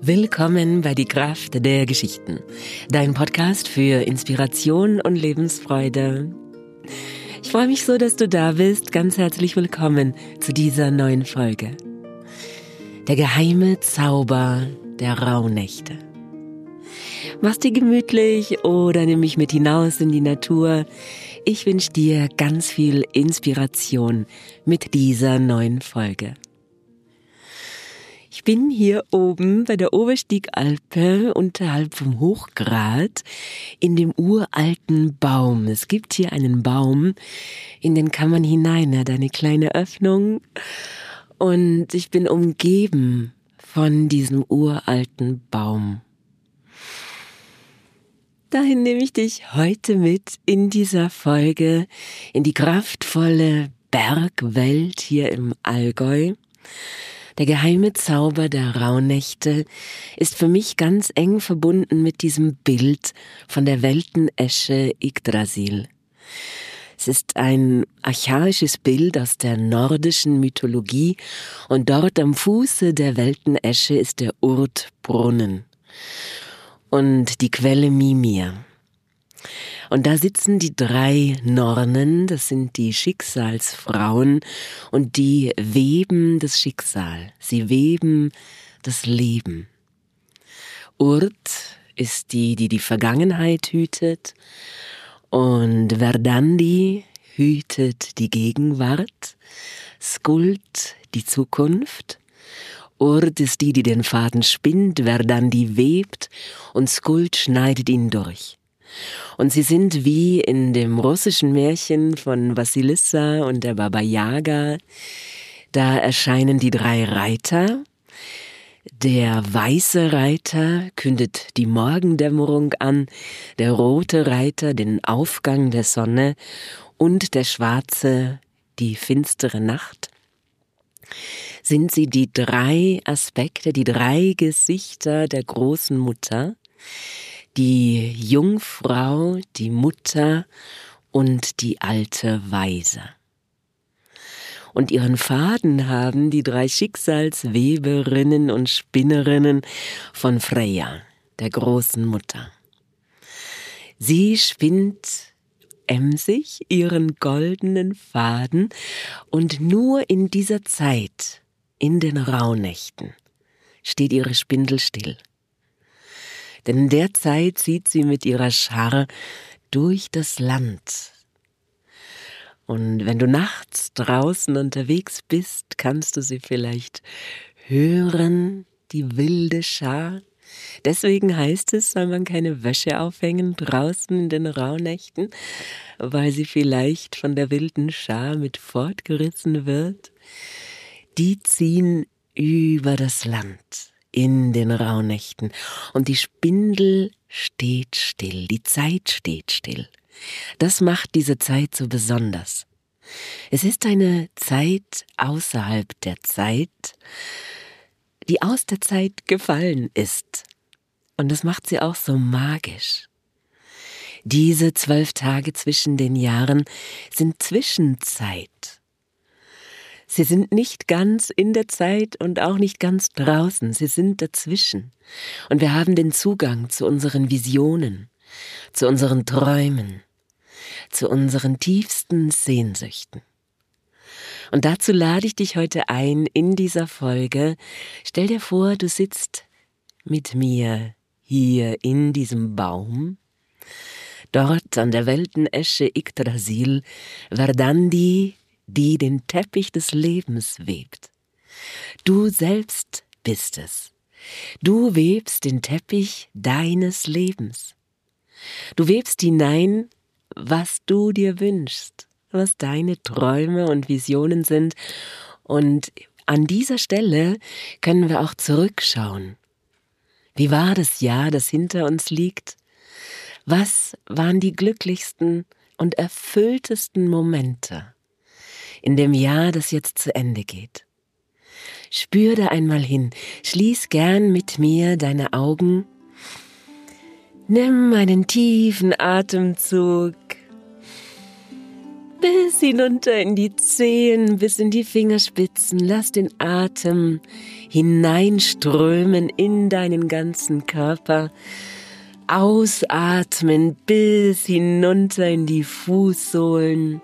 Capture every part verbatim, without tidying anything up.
Willkommen bei Die Kraft der Geschichten, dein Podcast für Inspiration und Lebensfreude. Ich freue mich so, dass du da bist. Ganz herzlich willkommen zu dieser neuen Folge. Der geheime Zauber der Rauhnächte. Mach's dir gemütlich oder nimm mich mit hinaus in die Natur. Ich wünsche dir ganz viel Inspiration mit dieser neuen Folge. Ich bin hier oben bei der Oberstiegalpe unterhalb vom Hochgrat in dem uralten Baum. Es gibt hier einen Baum, in den kann man hinein, er hat eine kleine Öffnung und ich bin umgeben von diesem uralten Baum. Dahin nehme ich dich heute mit in dieser Folge in die kraftvolle Bergwelt hier im Allgäu. Der geheime Zauber der Rauhnächte ist für mich ganz eng verbunden mit diesem Bild von der Weltenesche Yggdrasil. Es ist ein archaisches Bild aus der nordischen Mythologie und dort am Fuße der Weltenesche ist der Urt-Brunnen und die Quelle Mimir. Und da sitzen die drei Nornen, das sind die Schicksalsfrauen, und die weben das Schicksal, sie weben das Leben. Urt ist die, die die Vergangenheit hütet, und Verdandi hütet die Gegenwart, Skuld die Zukunft. Urt ist die, die den Faden spinnt, Verdandi webt und Skuld schneidet ihn durch. Und sie sind wie in dem russischen Märchen von Wassilissa und der Baba Yaga. Da erscheinen die drei Reiter. Der weiße Reiter kündet die Morgendämmerung an, der rote Reiter den Aufgang der Sonne und der schwarze die finstere Nacht. Sind sie die drei Aspekte, die drei Gesichter der großen Mutter, die Jungfrau, die Mutter und die alte Weise. Und ihren Faden haben die drei Schicksalsweberinnen und Spinnerinnen von Freya, der großen Mutter. Sie spinnt emsig ihren goldenen Faden und nur in dieser Zeit, in den Rauhnächten, steht ihre Spindel still. Denn in der Zeit zieht sie mit ihrer Schar durch das Land. Und wenn du nachts draußen unterwegs bist, kannst du sie vielleicht hören, die wilde Schar. Deswegen heißt es, soll man keine Wäsche aufhängen draußen in den Rauhnächten, weil sie vielleicht von der wilden Schar mit fortgerissen wird. Die ziehen über das Land in den Rauhnächten. Und die Spindel steht still, die Zeit steht still. Das macht diese Zeit so besonders. Es ist eine Zeit außerhalb der Zeit, die aus der Zeit gefallen ist. Und das macht sie auch so magisch. Diese zwölf Tage zwischen den Jahren sind Zwischenzeit. Sie sind nicht ganz in der Zeit und auch nicht ganz draußen, sie sind dazwischen. Und wir haben den Zugang zu unseren Visionen, zu unseren Träumen, zu unseren tiefsten Sehnsüchten. Und dazu lade ich dich heute ein in dieser Folge. Stell dir vor, du sitzt mit mir hier in diesem Baum, dort an der Weltenesche Yggdrasil, Verdandi, die den Teppich des Lebens webt. Du selbst bist es. Du webst den Teppich deines Lebens. Du webst hinein, was du dir wünschst, was deine Träume und Visionen sind. Und an dieser Stelle können wir auch zurückschauen. Wie war das Jahr, das hinter uns liegt? Was waren die glücklichsten und erfülltesten Momente in dem Jahr, das jetzt zu Ende geht? Spür da einmal hin, schließ gern mit mir deine Augen, nimm einen tiefen Atemzug, bis hinunter in die Zehen, bis in die Fingerspitzen. Lass den Atem hineinströmen in deinen ganzen Körper. Ausatmen bis hinunter in die Fußsohlen.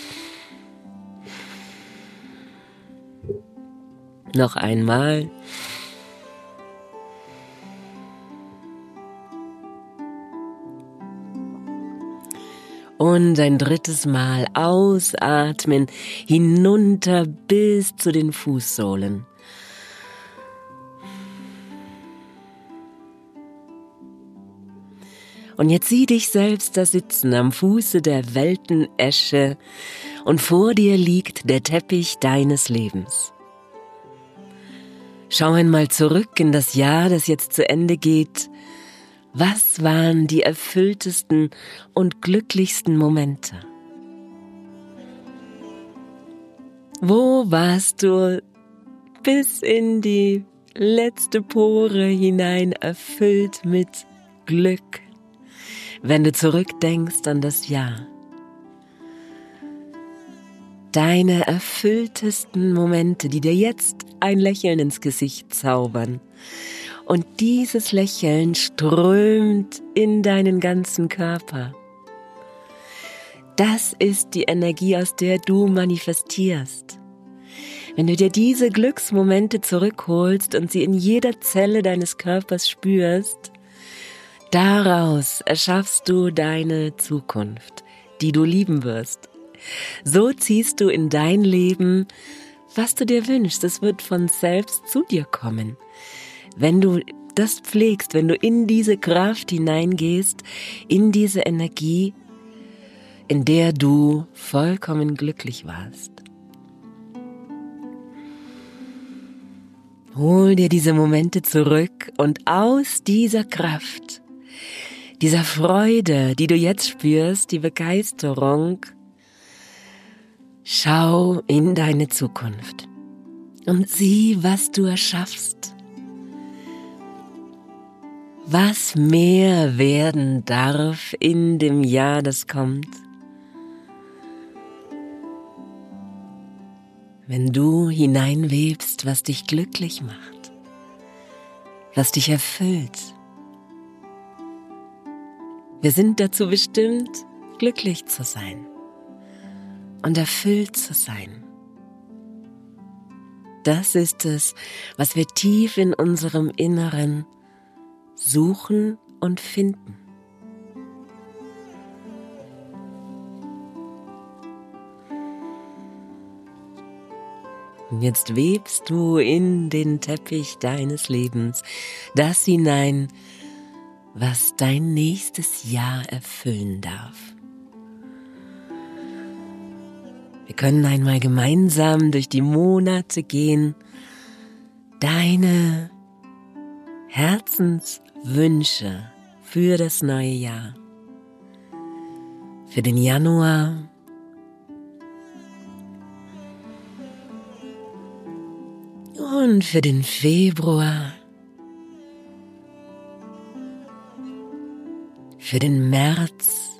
Noch einmal. Und ein drittes Mal ausatmen, hinunter bis zu den Fußsohlen. Und jetzt sieh dich selbst da sitzen am Fuße der Weltenesche und vor dir liegt der Teppich deines Lebens. Schau einmal zurück in das Jahr, das jetzt zu Ende geht. Was waren die erfülltesten und glücklichsten Momente? Wo warst du bis in die letzte Pore hinein erfüllt mit Glück, wenn du zurückdenkst an das Jahr? Deine erfülltesten Momente, die dir jetzt ein Lächeln ins Gesicht zaubern. Und dieses Lächeln strömt in deinen ganzen Körper. Das ist die Energie, aus der du manifestierst. Wenn du dir diese Glücksmomente zurückholst und sie in jeder Zelle deines Körpers spürst, daraus erschaffst du deine Zukunft, die du lieben wirst. So ziehst du in dein Leben, was du dir wünschst. Es wird von selbst zu dir kommen. Wenn du das pflegst, wenn du in diese Kraft hineingehst, in diese Energie, in der du vollkommen glücklich warst. Hol dir diese Momente zurück und aus dieser Kraft, dieser Freude, die du jetzt spürst, die Begeisterung, schau in deine Zukunft und sieh, was du erschaffst. Was mehr werden darf in dem Jahr, das kommt, wenn du hineinwebst, was dich glücklich macht, was dich erfüllt. Wir sind dazu bestimmt, glücklich zu sein und erfüllt zu sein. Das ist es, was wir tief in unserem Inneren suchen und finden. Und jetzt webst du in den Teppich deines Lebens das hinein, was dein nächstes Jahr erfüllen darf. Wir können einmal gemeinsam durch die Monate gehen, deine Herzenswünsche für das neue Jahr, für den Januar, und für den Februar, für den März,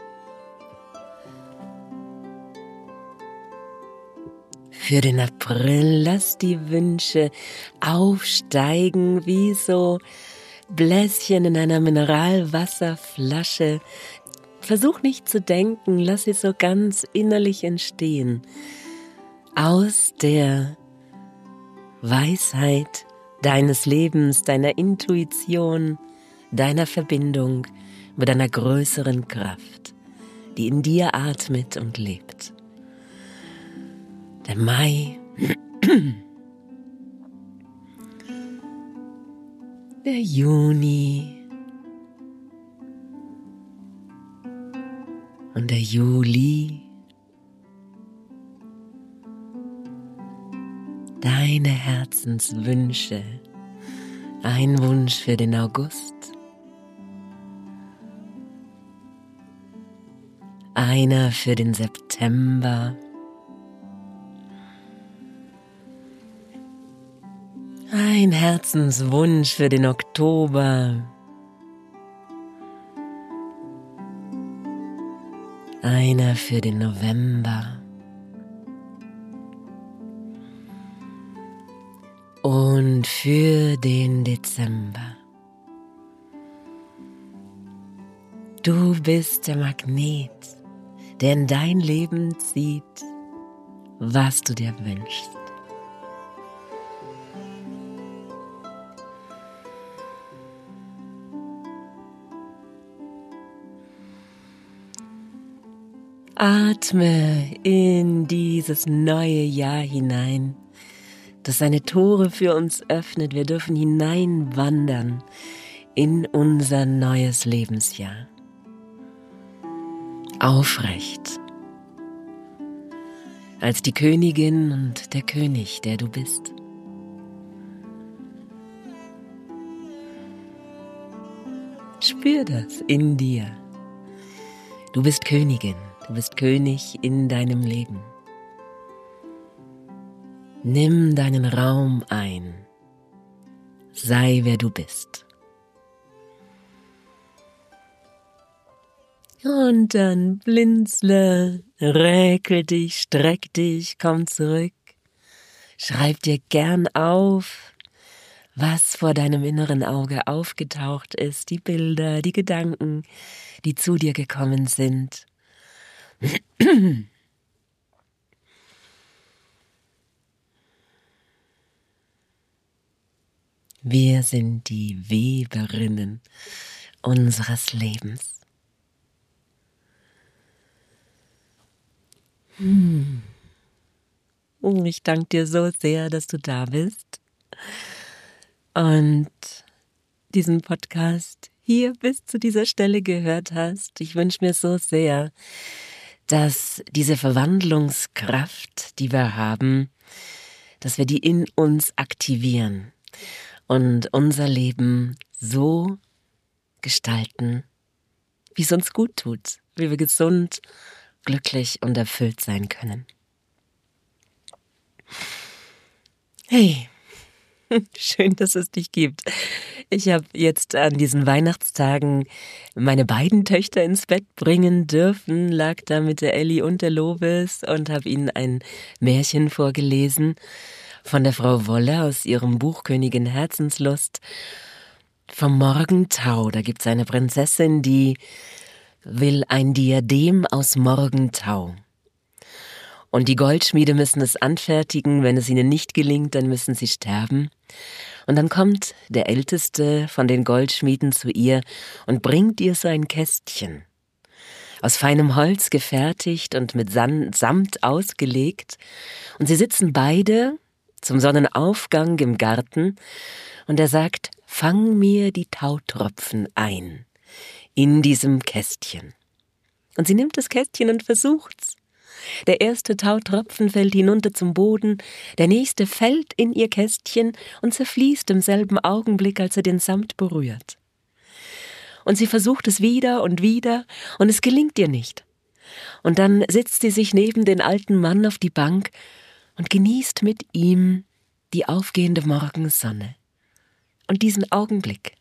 für den April. Lass die Wünsche aufsteigen wie so Bläschen in einer Mineralwasserflasche. Versuch nicht zu denken, lass sie so ganz innerlich entstehen. Aus der Weisheit deines Lebens, deiner Intuition, deiner Verbindung mit einer größeren Kraft, die in dir atmet und lebt. Der Mai, der Juni und der Juli, deine Herzenswünsche, ein Wunsch für den August, einer für den September, ein Herzenswunsch für den Oktober, einer für den November und für den Dezember. Du bist der Magnet, der in dein Leben zieht, was du dir wünschst. Atme in dieses neue Jahr hinein, das seine Tore für uns öffnet. Wir dürfen hineinwandern in unser neues Lebensjahr. Aufrecht, als die Königin und der König, der du bist. Spür das in dir. Du bist Königin, du bist König in deinem Leben. Nimm deinen Raum ein. Sei, wer du bist. Und dann blinzle, räkel dich, streck dich, komm zurück. Schreib dir gern auf, was vor deinem inneren Auge aufgetaucht ist, die Bilder, die Gedanken, die zu dir gekommen sind. Wir sind die Weberinnen unseres Lebens. Hm. Oh, ich danke dir so sehr, dass du da bist und diesen Podcast hier bis zu dieser Stelle gehört hast. Ich wünsche mir so sehr, dass diese Verwandlungskraft, die wir haben, dass wir die in uns aktivieren und unser Leben so gestalten, wie es uns gut tut, wie wir gesund, glücklich und erfüllt sein können. Hey, schön, dass es dich gibt. Ich habe jetzt an diesen Weihnachtstagen meine beiden Töchter ins Bett bringen dürfen, lag da mit der Elli und der Lobes und habe ihnen ein Märchen vorgelesen von der Frau Wolle aus ihrem Buch Königin Herzenslust vom Morgentau. Da gibt es eine Prinzessin, die will ein Diadem aus Morgentau. Und die Goldschmiede müssen es anfertigen, wenn es ihnen nicht gelingt, dann müssen sie sterben. Und dann kommt der Älteste von den Goldschmieden zu ihr und bringt ihr so ein Kästchen, aus feinem Holz gefertigt und mit Samt ausgelegt. Und sie sitzen beide zum Sonnenaufgang im Garten und er sagt, fang mir die Tautropfen ein in diesem Kästchen. Und sie nimmt das Kästchen und versucht's. Der erste Tautropfen fällt hinunter zum Boden, der nächste fällt in ihr Kästchen und zerfließt im selben Augenblick, als er den Samt berührt. Und sie versucht es wieder und wieder, und es gelingt ihr nicht. Und dann setzt sie sich neben den alten Mann auf die Bank und genießt mit ihm die aufgehende Morgensonne und diesen Augenblick.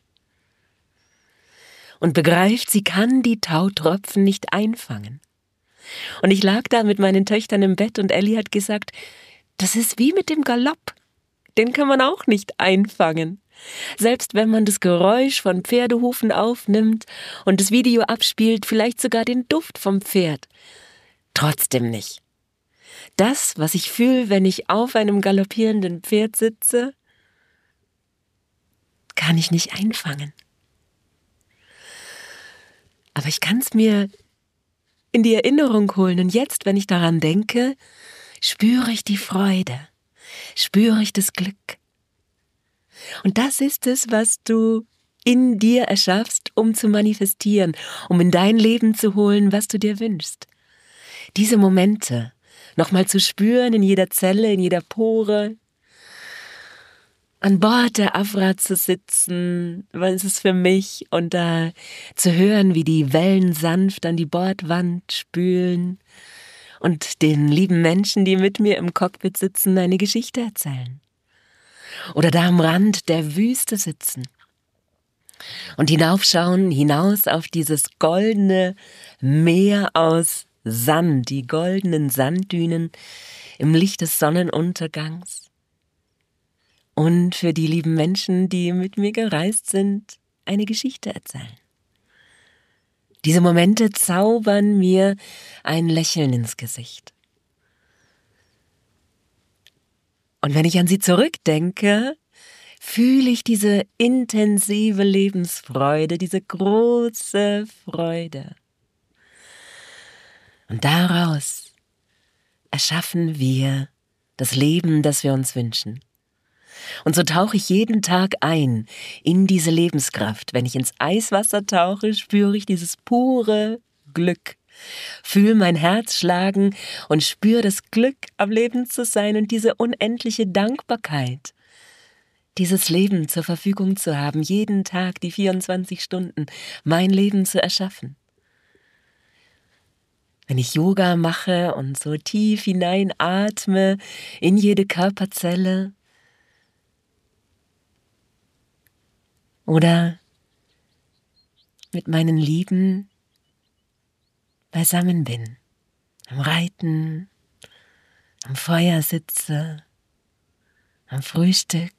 Und begreift, sie kann die Tautropfen nicht einfangen. Und ich lag da mit meinen Töchtern im Bett und Elli hat gesagt, das ist wie mit dem Galopp, den kann man auch nicht einfangen. Selbst wenn man das Geräusch von Pferdehufen aufnimmt und das Video abspielt, vielleicht sogar den Duft vom Pferd, trotzdem nicht. Das, was ich fühle, wenn ich auf einem galoppierenden Pferd sitze, kann ich nicht einfangen. Aber ich kann es mir in die Erinnerung holen. Und jetzt, wenn ich daran denke, spüre ich die Freude, spüre ich das Glück. Und das ist es, was du in dir erschaffst, um zu manifestieren, um in dein Leben zu holen, was du dir wünschst. Diese Momente nochmal zu spüren in jeder Zelle, in jeder Pore, an Bord der Afra zu sitzen, was ist es für mich, und da zu hören, wie die Wellen sanft an die Bordwand spülen und den lieben Menschen, die mit mir im Cockpit sitzen, eine Geschichte erzählen. Oder da am Rand der Wüste sitzen und hinaufschauen, hinaus auf dieses goldene Meer aus Sand, die goldenen Sanddünen im Licht des Sonnenuntergangs. Und für die lieben Menschen, die mit mir gereist sind, eine Geschichte erzählen. Diese Momente zaubern mir ein Lächeln ins Gesicht. Und wenn ich an sie zurückdenke, fühle ich diese intensive Lebensfreude, diese große Freude. Und daraus erschaffen wir das Leben, das wir uns wünschen. Und so tauche ich jeden Tag ein in diese Lebenskraft. Wenn ich ins Eiswasser tauche, spüre ich dieses pure Glück. Fühle mein Herz schlagen und spüre das Glück, am Leben zu sein und diese unendliche Dankbarkeit, dieses Leben zur Verfügung zu haben, jeden Tag die vierundzwanzig Stunden, mein Leben zu erschaffen. Wenn ich Yoga mache und so tief hineinatme in jede Körperzelle, oder mit meinen Lieben beisammen bin, am Reiten, am Feuer sitze, am Frühstück.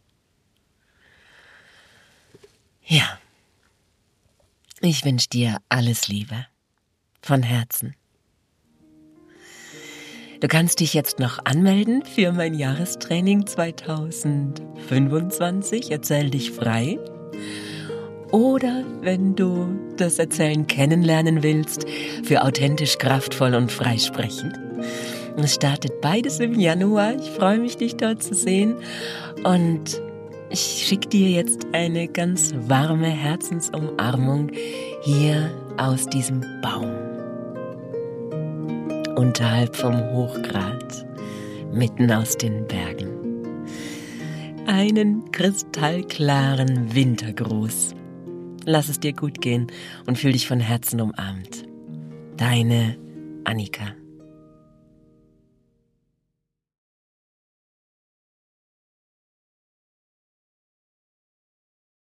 Ja, ich wünsche dir alles Liebe, von Herzen. Du kannst dich jetzt noch anmelden für mein Jahrestraining zweitausendfünfundzwanzig, Erzähl dich frei. Oder wenn du das Erzählen kennenlernen willst, für authentisch, kraftvoll und freisprechen. Es startet beides im Januar. Ich freue mich, dich dort zu sehen. Und ich schicke dir jetzt eine ganz warme Herzensumarmung hier aus diesem Baum. Unterhalb vom Hochgrat, mitten aus den Bergen. Einen kristallklaren Wintergruß. Lass es dir gut gehen und fühl dich von Herzen umarmt. Deine Annika.